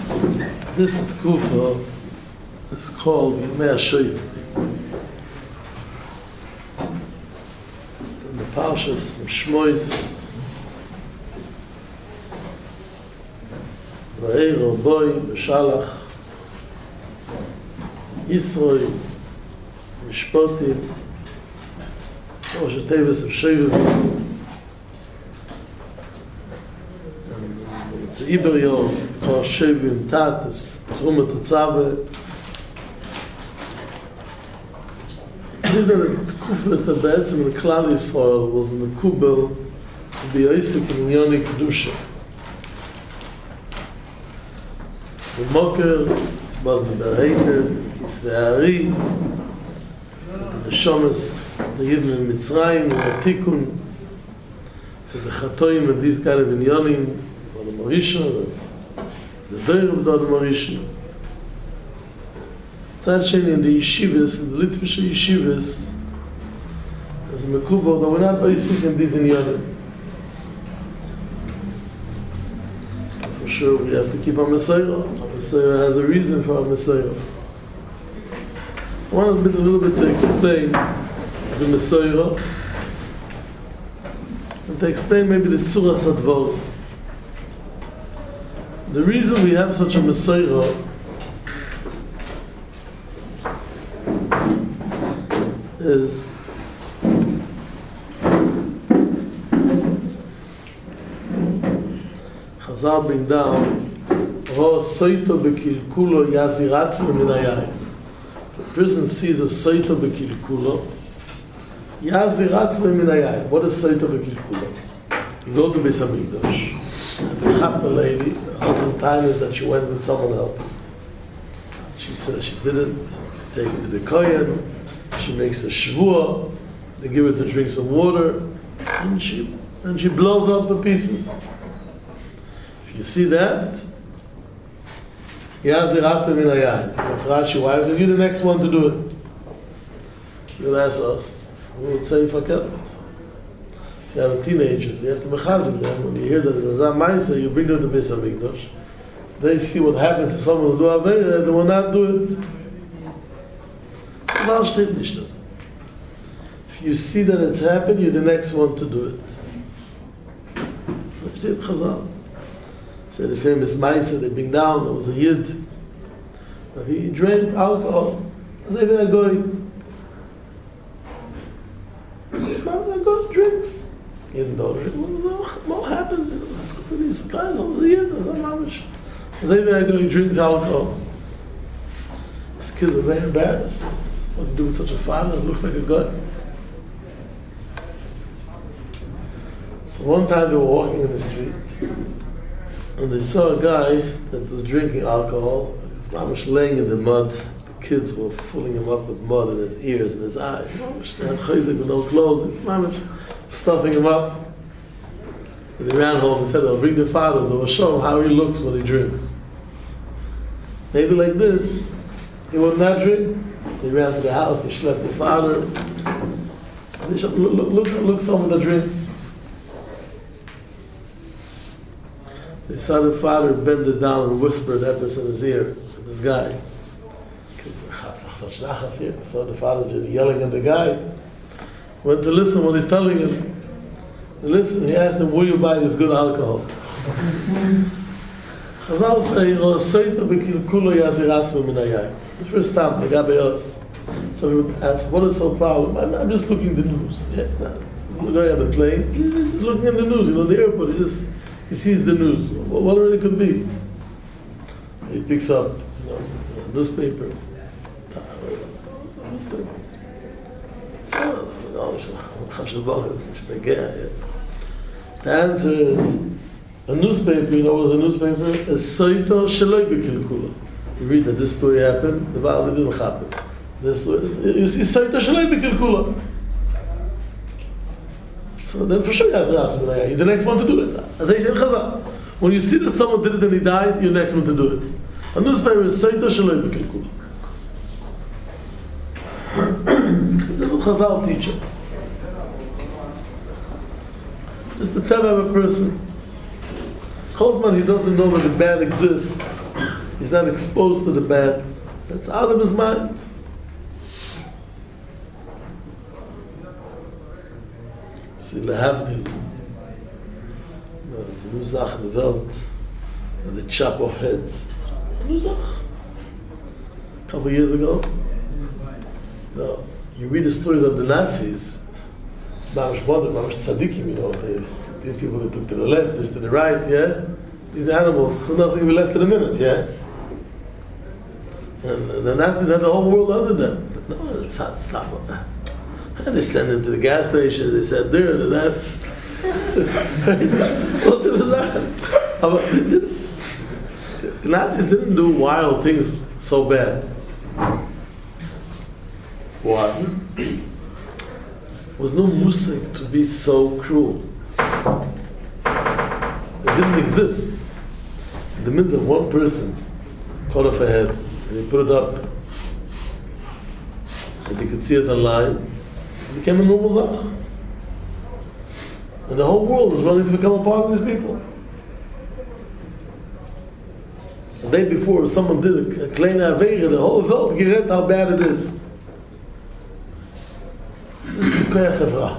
This tkufa is called Yemei HaShoyim. It's in the Parshas from Shmois. Va'eiro boi b'shalach Yisroi Mishpotim Rosh HaTevis of Shevim. It's Iber Yom called Shevim Tat. It's Trumat Tzave. These are the kufas that Be'etzim in Klal Yisrael was mekubel to be Yisik in Yoni Kedusha. The Moker, it's Bod Medareiter, Kisvei Ari, the Neshomas, the Yidden in Mitzrayim, the Tikun, for the Chatoim and these kind of Inyonim, the Marisha, the Deir of the Marisha. Tzad Sheni in the yeshivas, in the Litvische yeshivas, as a mekubal, that we're not basic in these inyanim. For sure, we have to keep our Messiah. Our Messiah has a reason for our Messiah. I want a little bit to explain the Messiah, and to explain maybe the Tzura Sadvar. The reason we have such a Messiah is Chazal bring down Ro soito bekilkulo yaziratz min hayayim. If a person sees a soito bekilkulo yaziratz min hayayim. What is soito bekilkulo? You go to Beis Hamikdash and they chapped a lady. The husband time is that she went with someone else. She says she didn't. Take it to the kohen. She makes a shvua, they give her to drink some water, and she blows up the pieces. If you see that, Yazir Atzim in Hayayim. It's a wife, and you're the next one to do it. You'll ask us, we would say Fakir. If you have teenagers, you have to mechazim them. When you hear that there's a ma'aser, you bring them to Beis Hamikdash. They see what happens to someone who do Aveira, they will not do it. If you see that it's happened, you're the next one to do it. Steht Chazal. Say the famous Ma'aser they bring down, there was a Yid, but he drank alcohol. As even a goy. A goy drinks. He didn't know what happens. It was these guys, it was a Yid, as even a goy drinks alcohol. His kids are very embarrassed. What to do with such a father? It looks like a god. So one time they were walking in the street and they saw a guy that was drinking alcohol. He was laying in the mud. The kids were filling him up with mud in his ears and his eyes. They had chayzik with no clothes. Stuffing him up. And they ran home and said, "I'll bring the father. They'll show him how he looks when he drinks." Maybe like this, he would not drink. They ran to the house, they slept the father. They said, look some of the drinks. They saw the father bend it down and whisper that in his ear, this guy. So the father's really yelling at the guy. Went to listen what he's telling him. Listen, he asked him, will you buy this good alcohol? Chazal say, it's first time, so we would ask, what is so problem? I'm just looking at the news. Yeah, he's going on the plane, he's looking at the news, the airport, he sees the news. Whatever it could be. He picks up, a newspaper. The answer is, a newspaper, what is a newspaper? A soito sheloi bekilkula. You read that this story happened, the Baal didn't happen. This story, you see soito sheloi bekilkula. So then for sure you have to ask him, you're the next one to do it. As I said, Chazal, when you see that someone did it and he dies, you're the next one to do it. A newspaper is soito sheloi bekilkula. This is what Chazal teaches. It's the type of a person. Kolzman, he doesn't know that the bad exists. not exposed to the bad, that's out of his mind. See, lehavdil, there's a new zach in the world, and they chop off heads. A new zach. A couple of years ago, you read the stories of the Nazis, Mamash Bodr, Mamash Tzadikim, these people that took to the left, this to the right, yeah? These animals, who knows if they be left in a minute, yeah? And the Nazis had the whole world under them. But no, it's not, stop with that. And they sent them to the gas station, they said, there, to that. The Nazis didn't do wild things so bad. Why? There was no musik to be so cruel. It didn't exist. In the middle of one person cut off a head and he put it up and you could see it online, it became a normal zach. And the whole world is running to become a part of these people. The day before, someone did a kleine avera, the whole world gered how bad it is. This is the koyach hevra.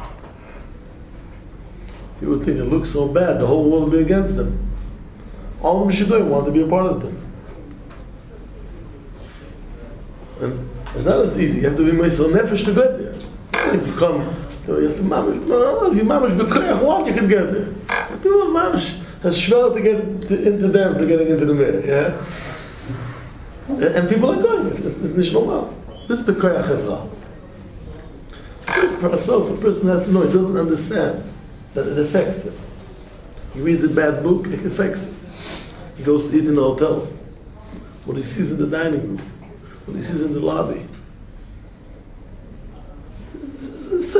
You would think it looks so bad, the whole world would be against them. All the Mishidorim want to be a part of them. And it's not as easy. You have to be Meisel Nefesh to get there. It's not like you come, you have to mamish. No, if you mamish b'koyach one, you can get there. But people mamish has shvel to get into them for getting into the mirror, yeah? And people are going. It's normal. This is the koyach hevra. For ourselves, a person has to know, he doesn't understand that it affects him. He reads a bad book, it affects him. He goes to eat in a hotel. What he sees in the dining room, what he sees in the lobby. This is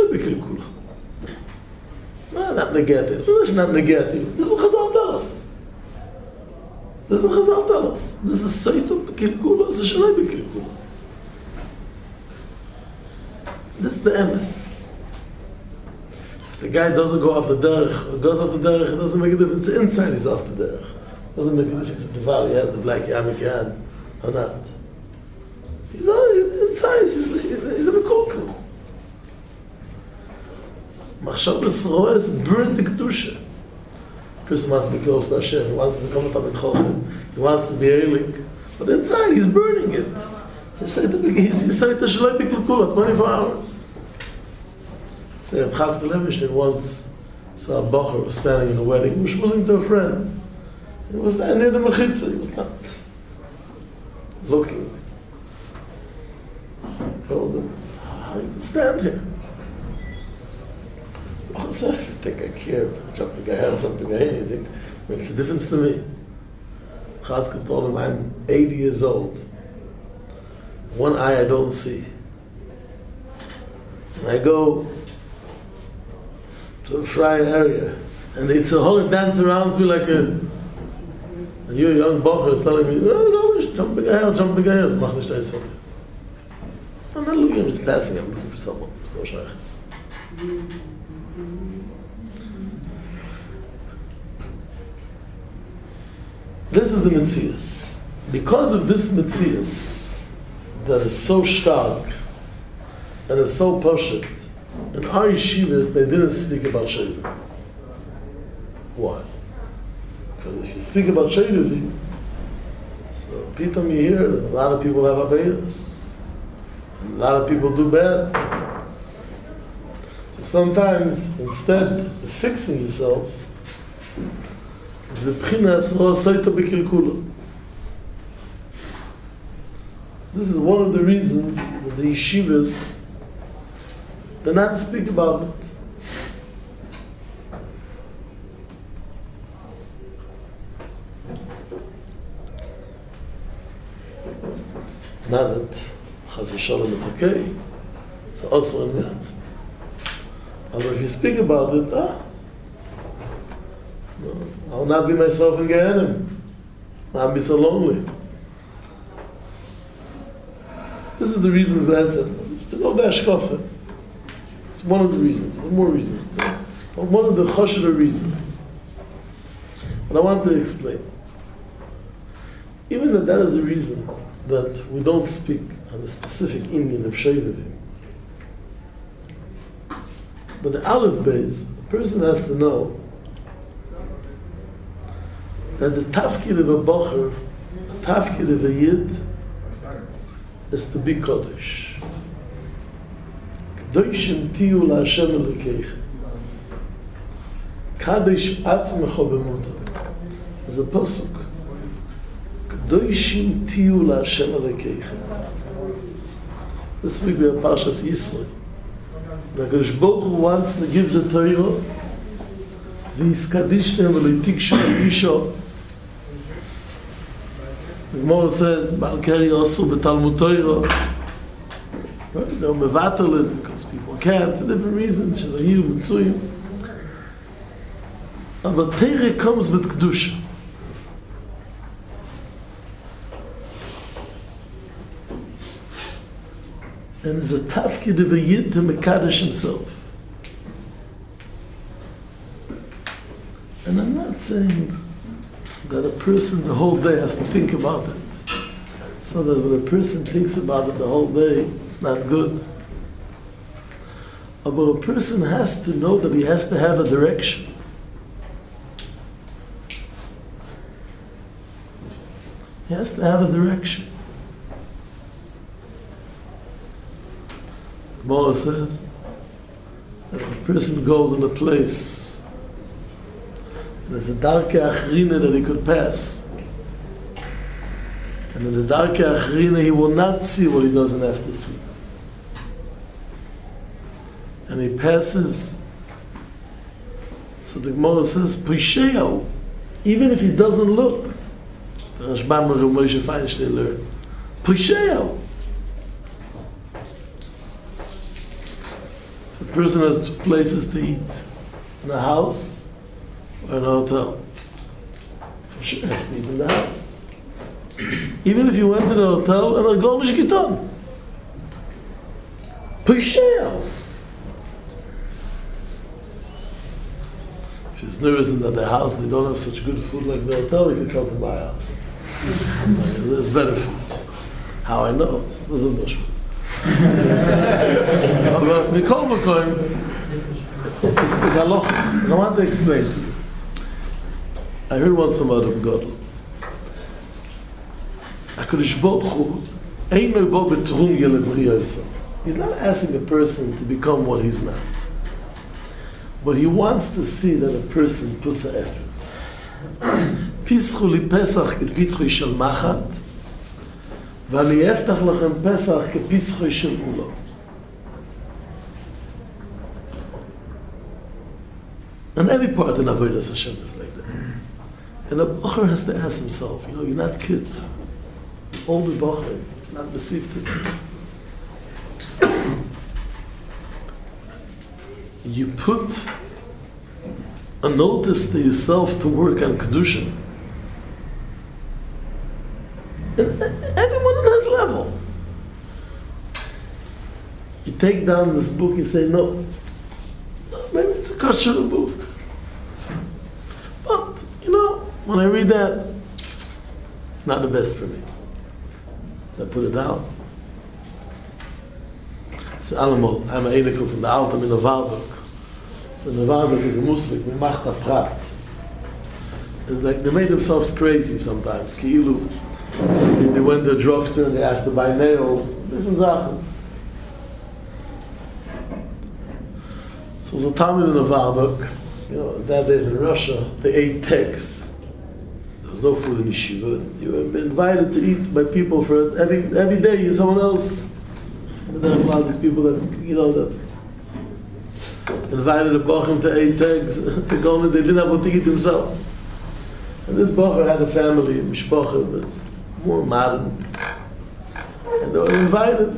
not negative. This is not negative. This is what Chazal tell us. This is what Chazal tell us. This is Seitu B'Kilkula, this is Shalai B'Kilkula. This is the emes. If the guy doesn't go off the derech, or goes off the derech, it doesn't make a difference. The inside he's off the derech. It doesn't make a difference if the valley has the black yarmulke yan or not. He's inside, he's in a kolkel. Machshavas roes burn the kedusha. Person wants to be close to Hashem, he wants to become a Talmid Chacham, he wants to be Eilik, but inside he's burning it. He's saying the Shalai B'Kilkula 24 hours. Say, Chatzkel Levenstein once saw a bacher was standing in a wedding, which wasn't to a friend. He was standing near the mechitza, he was not looking. He told him, how you can stand here? I said, I think I care, jumping ahead, jumping ahead, you think it makes a difference to me. Chatzkel told him, I'm 80 years old. One eye I don't see. And I go to a fry area, and it's a whole dance around me like and your young bocher is telling me, no, jumping ahead, mach nicht eins von mir. I'm not looking, I'm just passing, I'm looking for someone. There's no shaykhs. This is the Metzius. Because of this Metzius, that is so stark and is so poshut, in our yeshivas they didn't speak about Sheiruvi. Why? Because if you speak about Sheiruvi, so pitam you hear that a lot of people have abayas, a lot of people do bad. So sometimes instead of fixing yourself, is b'pchinas lo soita b'kilkula. This is one of the reasons that the yeshivas do not speak about it. Not that Chaz v'Shalom it's okay. It's also in Gans. And if you speak about it, I'll not be myself in Gehenna. I'll be so lonely. This is the reason the man said, it's one of the reasons, there are more reasons. But one of the choshever reasons. But I want to explain. Even that is the reason that we don't speak on a specific Indian of Shevivim. But the Aleph base, a person has to know that the tafkid of a bocher, the tafkid of a yid, is to be Kodesh. Kedoshim tiyu la'Hashem Elokeichem. Kadesh atzmecho b'muto. Is a pasuk. Kedoshim tiyu la'Hashem Elokeichem. This week we have Parshas Yisro. The Kadosh Baruch Hu wants to give the Torah. V'yiskadishtem v'loitikshu b'isho. The Gemara says, Baal Keri Osu b'Talmud Torah. They're mevatel it because people can't for different reasons. Shalayu, Mitzuyim. But Torah comes with Kedusha. And it's a tafkid of a yid to Mekadosh himself. And I'm not saying that a person the whole day has to think about it. So that when a person thinks about it the whole day, it's not good. But a person has to know that he has to have a direction. He has to have a direction. Gemara says that if a person goes in a place and there's a darkei achrina that he could pass, and in the darkei achrina he will not see what he doesn't have to see, and he passes, so the Gemara says Pisheyahu, even if he doesn't look. The Rashbam of Moshe Feinstein learned Pisheyahu. A person has two places to eat, in a house or in a hotel. For sure, he has to eat in the house. Even if you went to the hotel and a goldish giton. Pisheyahu. If he's nervous in the house and they don't have such good food like the hotel, he can come to my house. There's better food. How I know? Those are mushrooms. But Mikol Makoim is halachos. And I want to explain to you. I heard once from Adam Godel. HaKadosh Baruch Hu eino bo betrum yele b'riyosah. He's not asking a person to become what he's not. But he wants to see that a person puts an effort. Pischu li Pesach k'pitchoi shel machat, v'ani eftach lachem Pesach k'pischoi shel ulo. And every part in Avodas Hashem is like that. And a bocher has to ask himself, you're not kids. Older bocher, it's not besifted. You put a notice to yourself to work on Kedusha. And everyone on his level. You take down this book, you say, no, maybe it's a kosher book. But, when I read that, not the best for me. I put it down. So, I'm an Einikel from the Altam in the Waldok. So the Waldok is a Musik, we macht a prat. It's like they made themselves crazy sometimes. Ki'ilu. They went to a drugstore and they asked to buy nails. Different Sachen. So it was a Talmud in the Waldok. That days in Russia, they ate tegs. There was no food in yeshiva. You were invited to eat by people for every day. Someone else. And then a lot of these people that that invited a bochum to eat eggs, they didn't have what to eat themselves. And this bocher had a family, mishpacha, was more modern, and they were invited.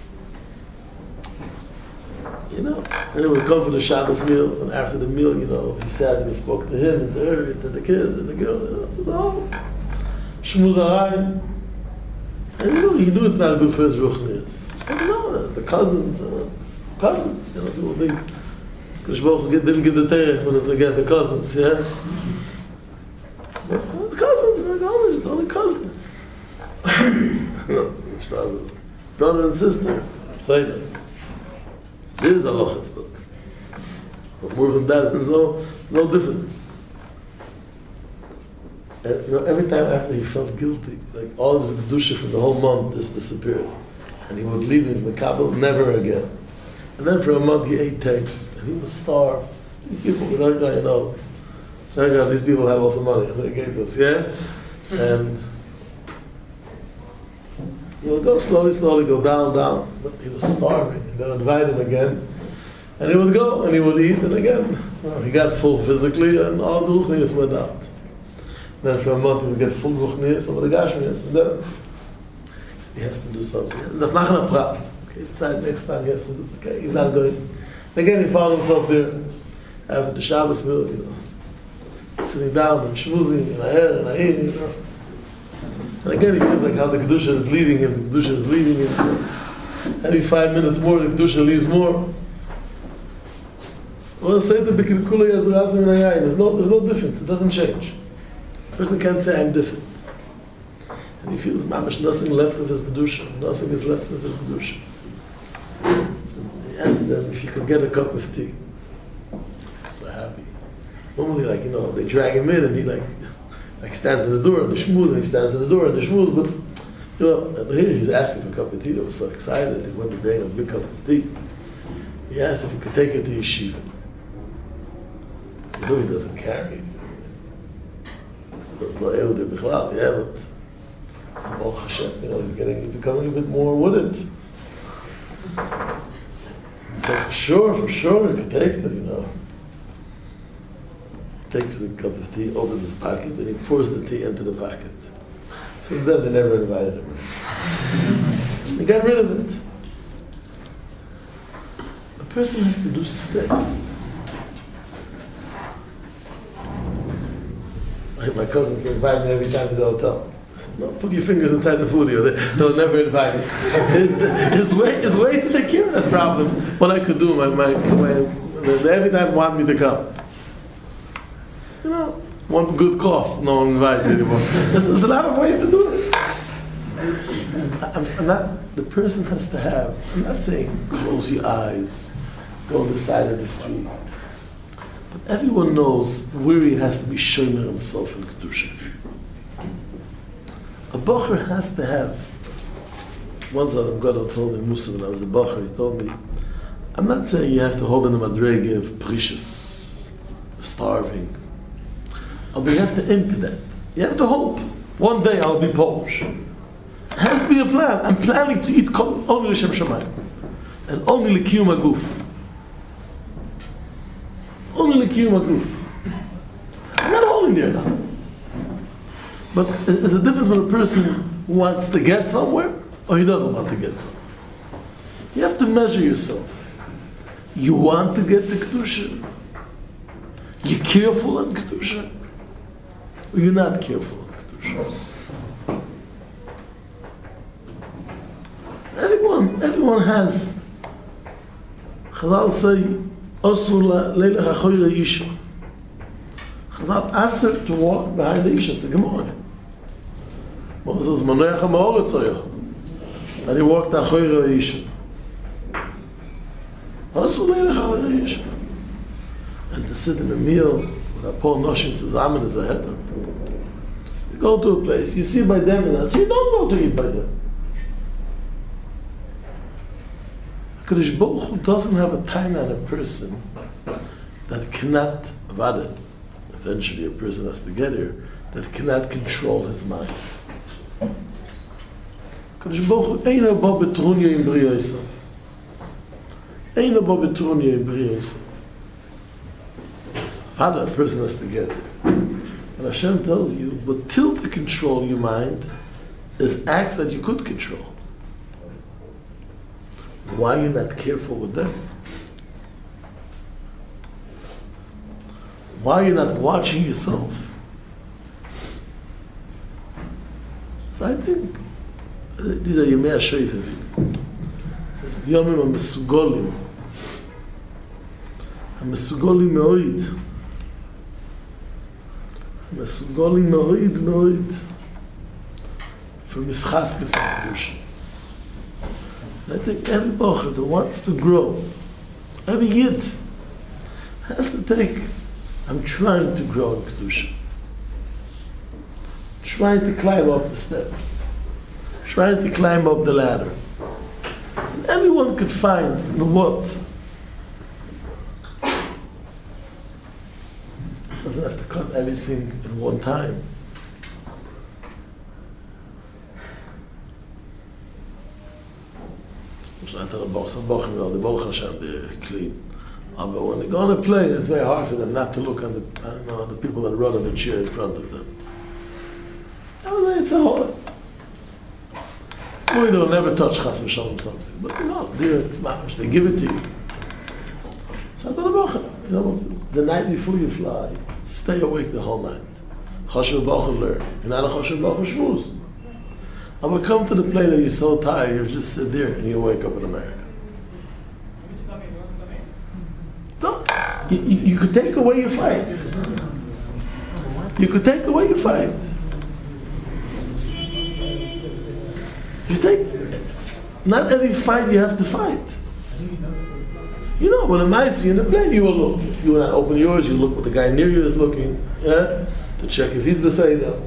And they would come for the Shabbos meal, and after the meal, he sat and he spoke to him and to her and to the kids and the girl. It was all shmuzarayim. And he knew it's not good for his ruchnius. The cousins, people think Kadosh Baruch Hu didn't give the Terech when it's again the cousins, yeah? But the cousins, it's only cousins. brother and sister, say that. There is halachas, but more than that, there's no difference. And, every time after he felt guilty, like all of his kedusha for the whole month just disappeared, and he would leave his mekabel never again. And then for a month he ate eggs, and he was starved. These people, these people have also money. They gave us, yeah, and he would go slowly go down, but he was starving. And they would invite him again, and he would go, and he would eat, and again, he got full physically, and all the ruchnias went out. Then for a month he would get full ruchnias, some of the gashmias, and then he has to do something. Okay, decide next time he has to do, okay, he's not going. And again, he found himself there, after the Shabbos meal, sitting down and schmoozing, and air, And again, he feels like how the Kedusha is leaving him, Every 5 minutes more, the Kedusha leaves more. Well, say the B'kilkula Yaziratzim in Ayayin. There's no difference. It doesn't change. A person can't say, I'm different. And he feels, mamash, nothing left of his Kedusha. Nothing is left of his Kedusha. So he asked them if he could get a cup of tea. So happy. Normally, they drag him in, and he stands in the door and the shmooze, and he stands in the door and the shmooze, but and here he's asking for a cup of tea. They were so excited. He went to bring a big cup of tea. He asked if he could take it to yeshiva. He doesn't carry it. There was no Ehud Bichlal, but Baruch Hashem, he's becoming a bit more with it. He said, for sure, he could take it, Takes the cup of tea, opens his pocket, and he pours the tea into the pocket. From them, they never invited him. They got rid of it. A person has to do steps. My cousins invite me every time to the hotel. No, put your fingers inside the food here. They'll never invite me. His way to take care of that problem. What I could do, they every time want me to come. One good cough, no one invites you anymore. There's a lot of ways to do it. The person has to have, I'm not saying close your eyes, go on the side of the street. But everyone knows where he has to be shomer himself in Kedusha. A bocher has to have, once Adam Gadol told me, Musa, when I was a bocher, he told me, I'm not saying you have to hold in the madrege of precious, of starving. But you have to empty that. You have to hope. One day I'll be Polish. It has to be a plan. I'm planning to eat only L'Shem Shamayim. And only L'Kiyum HaGuf. Only L'Kiyum HaGuf. I'm not holding there now. But there's a difference when a person who wants to get somewhere or he doesn't want to get somewhere. You have to measure yourself. You want to get to Kedusha? You're careful on Kedusha? Or you're not careful on Kedusha? Everyone has. Chazal say, Osur leilech achoyre isha. Chazal asked to walk behind the isha. It's a Gemara. Moses says, Moneach ha'ma'oretz. And he walked achoyre isha. Osur leilech achoyre isha. And to sit in a meal with a poor noshim zusammen is a heter. You go to a place, you see by them, and you don't go to eat by them. HaKadosh Baruch Hu doesn't have a time on a person that cannot, eventually a person has to get here, that cannot control his mind. HaKadosh Baruch Hu eina bo betrunya in briyosa. Eina bo betrunya in briyosa. A person has to get it. And Hashem tells you, but till to control your mind is acts that you could control. Why are you not careful with them? Why are you not watching yourself? So I think these are Yemei HaShoifim. It's Yomim HaMesugolim. HaMesugolim Me'oid. מסוגלים מאוד מאוד for mischaskas HaKedusha. I think every bocher that wants to grow, every yid, has to take, I'm trying to grow in Kedusha. Trying to climb up the steps. Trying to climb up the ladder. And everyone could find what. Doesn't have to cut everything in one time. They're clean. But when they go on a plane, it's very hard for them not to look on the people that run on the chair in front of them. It's a whole. They'll never touch Chas v'Shalom something, but there it's mamash. They give it to you. So the night before you fly, stay awake the whole night. Chashuv b'Ochel learn. You're not a Chashuv b'Ochel shmuz. I will come to the plane that you're so tired, you just sit there and you wake up in America. No, you could take away your fight. You could take away your fight. You take, not every fight you have to fight. You know, when a mice in the plane, you will look. If you will not open yours, you look what the guy near you is looking, to check if he's beside them.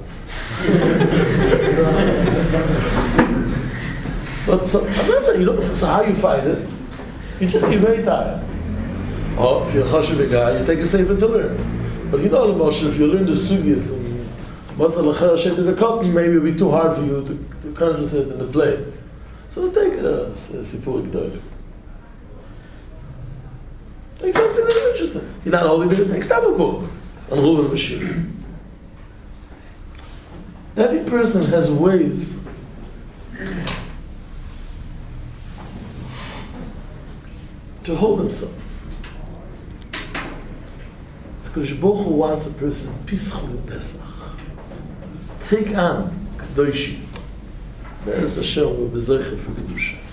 But so, I'm not saying, so how you fight it, you just get very tired. Or if you're a chashuv guy, you take a sefer to learn. But the Moshe, if you learn the sugya from Masal Acher Shet V'Katan, maybe it'll be too hard for you to concentrate in the plane. So take a Sipur G'dolim. Take something that's interesting. You're not holding it, take a book on Reuven Bashir. Every person has ways to hold himself. HaKadosh Baruch Hu wants a person Pischol in Pesach. Take on Kadoshi. Be'ez Hashem we'll be Zeicher for Kedusha.